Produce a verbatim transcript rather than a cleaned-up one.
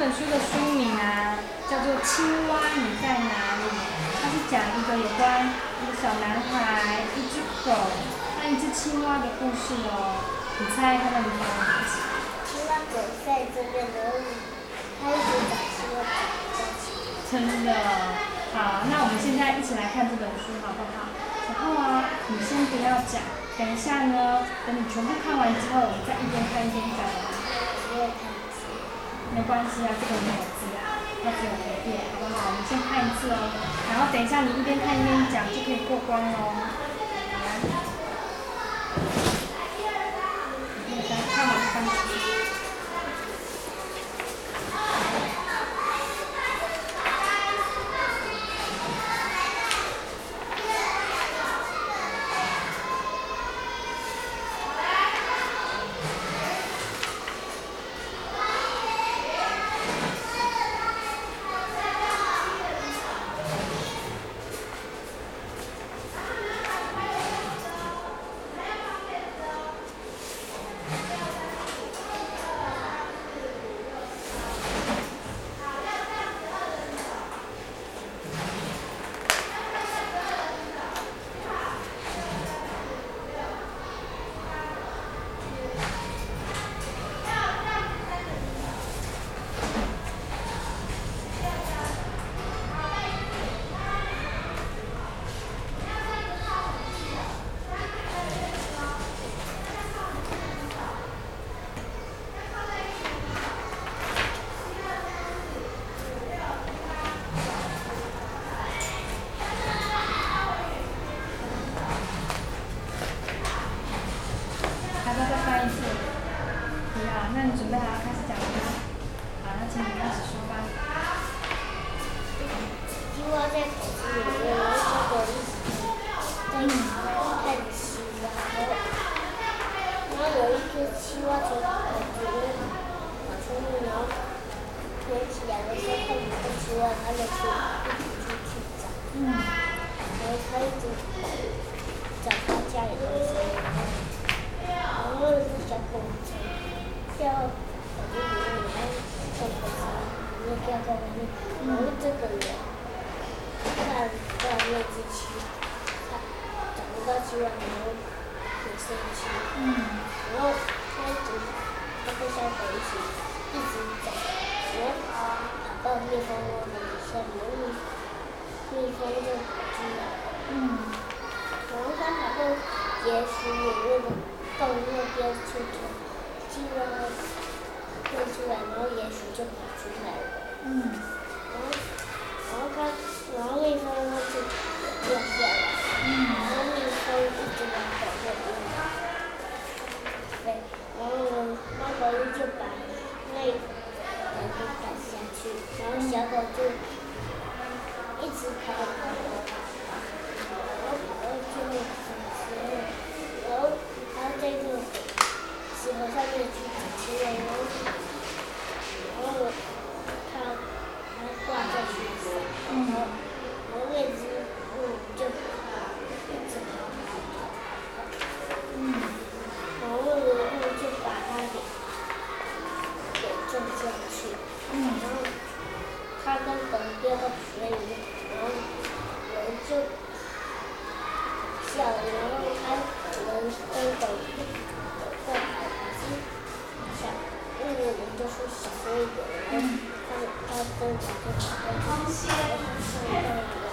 本书的书名啊，叫做《青蛙你在哪里》。它是讲一个有关一个小男孩、一只狗和一只青蛙的故事哦。你猜它到底发生什么事？ 青蛙狗在这边，然后它一直找青蛙找不到。 真的。好，那我们现在一起来看这本书好不好？然后啊，你先不要讲，等一下呢，等你全部看完之后，我们再一边看一边讲。 没有看字。 没关系啊，这个没有字啊，它只有图片，好不好？我们先看一次哦，然后等一下你一边看一边讲就可以过关哦。来，来看完看。要不要再翻一次？不要，那你准备好要开始讲了吗？好，那请你开始说吧。 青蛙在口子里面，然后小狗一直在看青蛙，然后有一只青蛙从口子里面跑出去，然后飞起来的时候看不到青蛙，它就去一直去找， 嗯。 然后它一直找它家里的东西。然后是小狗从掉口子里面，然后从口子里面掉在外面，然后这个人看到那只青蛙，找不到青蛙，然后很生气， 嗯。 然后他一直他跟小狗一起一直找，然后跑到蜜蜂窝的底下，然后蜜蜂就跑出来了， 嗯。 然后他跑到结石里面的洞那边去找青蛙，飞出来，然后鼹鼠就跑出来了。 嗯。 然后，然后它，然后蜜蜂它就掉下来。 嗯。 然后蜜蜂一直往狗那边飞，然后呢，猫头鹰就把那个人给赶下去，然后小狗就一直跑，然后跑到最后什么时候，然后它在这个石头上面去找青蛙，然后，然后我它它挂在树上，然后然后那只鹿就一直跑跑跑跑， 嗯。 然后那个鹿就把它给给撞下去， 嗯。 然后它跟狗掉到水里面，然后人就笑了，然后它人跟狗在跑，可是小那个人就说小声一点，然后他他跟狗就跑到上面。